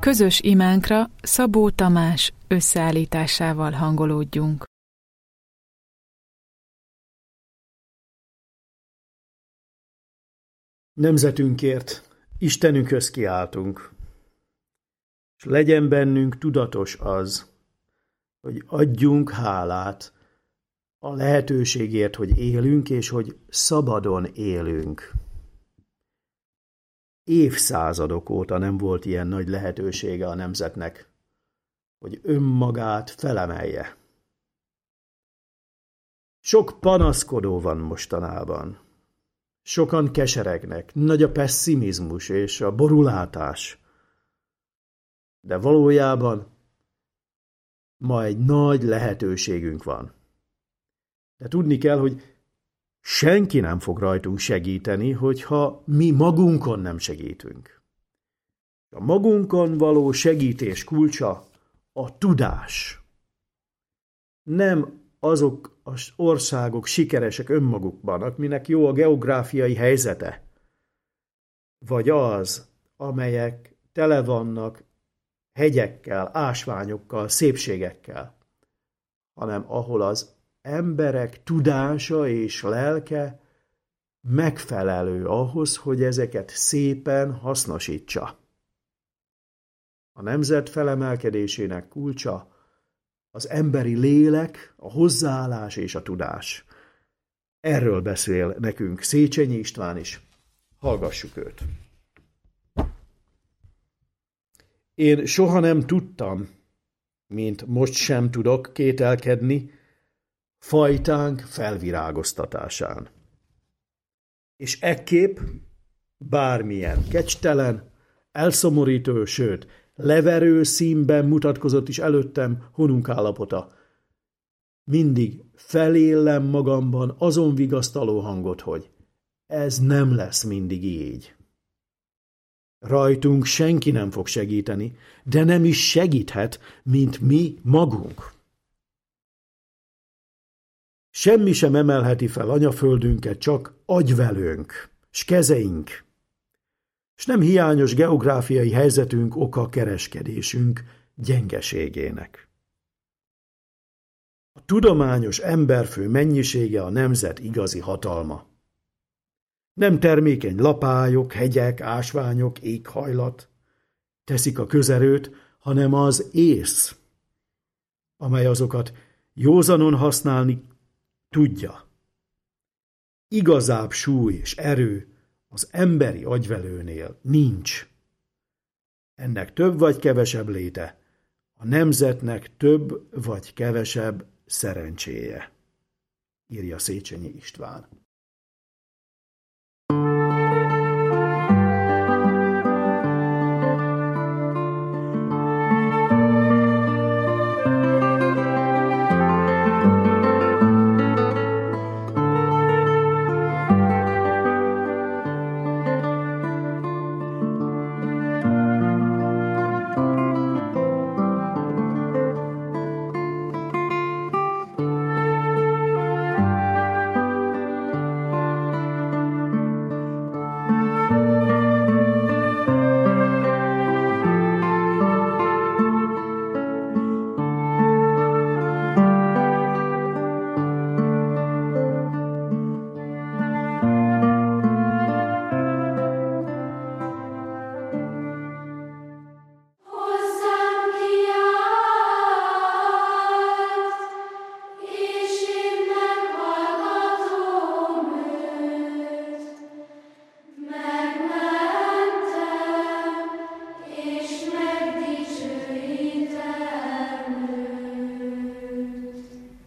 Közös imánkra Szabó Tamás összeállításával hangolódjunk. Nemzetünkért, Istenünkhöz kiáltunk, és legyen bennünk tudatos az, hogy adjunk hálát a lehetőségért, hogy élünk, és hogy szabadon élünk. Évszázadok óta nem volt ilyen nagy lehetősége a nemzetnek, hogy önmagát felemelje. Sok panaszkodó van mostanában. Sokan keseregnek, nagy a pesszimizmus és a borulátás. De valójában ma egy nagy lehetőségünk van. De tudni kell, hogy senki nem fog rajtunk segíteni, hogyha mi magunkon nem segítünk. A magunkon való segítés kulcsa a tudás. Nem azok az országok sikeresek önmagukban, akinek jó a geográfiai helyzete, vagy az, amelyek tele vannak hegyekkel, ásványokkal, szépségekkel, hanem ahol az emberek tudása és lelke megfelelő ahhoz, hogy ezeket szépen hasznosítsa. A nemzet felemelkedésének kulcsa az emberi lélek, a hozzáállás és a tudás. Erről beszél nekünk Széchenyi István is. Hallgassuk őt. Én soha nem tudtam, mint most sem tudok kételkedni, fajtánk felvirágoztatásán. És ekképp bármilyen kecstelen, elszomorító, sőt, leverő színben mutatkozott is előttem honunk állapota. Mindig felélem magamban azon vigasztaló hangot, hogy ez nem lesz mindig így. Rajtunk senki nem fog segíteni, de nem is segíthet, mint mi magunk. Semmi sem emelheti fel anyaföldünket, csak agyvelőnk, s kezeink, s nem hiányos geográfiai helyzetünk oka kereskedésünk gyengeségének. A tudományos emberfő mennyisége a nemzet igazi hatalma. Nem termékeny lapályok, hegyek, ásványok, éghajlat teszik a közerőt, hanem az ész, amely azokat józanon használni tudja. Igazább súly és erő az emberi agyvelőnél nincs. Ennek több vagy kevesebb léte, a nemzetnek több vagy kevesebb szerencséje, írja Széchenyi István.